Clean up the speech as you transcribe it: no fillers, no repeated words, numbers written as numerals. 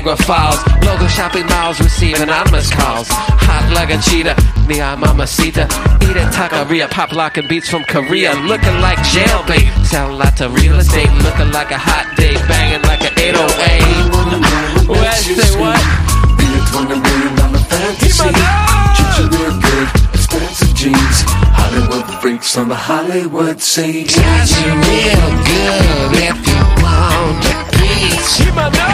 Niagara Falls. Local shopping malls receive anonymous calls. Hot like a cheetah, neon mamacita. Eat a taqueria, pop locking beats from Korea. Looking like jailbait, sound like a real estate. Looking like a hot date, banging like an 808. What? Say what? Be a $20 million fantasy. Treat you real good, expensive jeans. Hollywood freaks on the Hollywood scene. Got you real good if you want a piece.